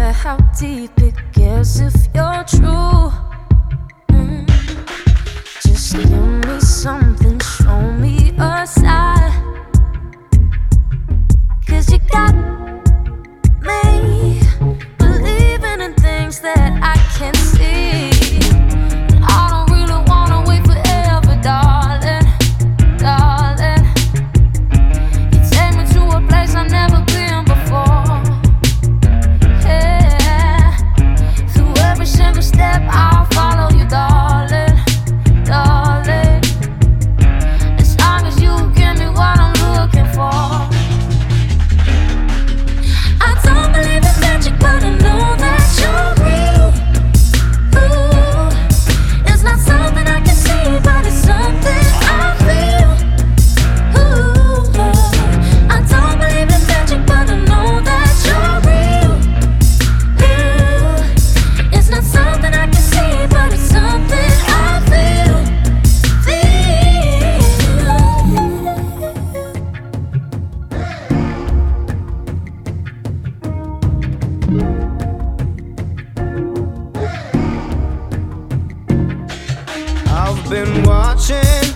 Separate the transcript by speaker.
Speaker 1: matter how deep it gets, if you're true. Just give me something, show me a side. 'Cause you got me believing in things that I can't see. And I don't really wanna wait forever, darling, darling. You take me to a place I've never been before. Yeah, through every single step I'll follow you, darling, darling. As long as you give me what I'm looking for. I don't believe in magic, but I know that you're real. Ooh, it's not something I can see, but it's something I feel. Ooh, I don't believe in magic, but I know that you're real. Ooh, it's not something I can see, but it's something I feel.
Speaker 2: I've been watching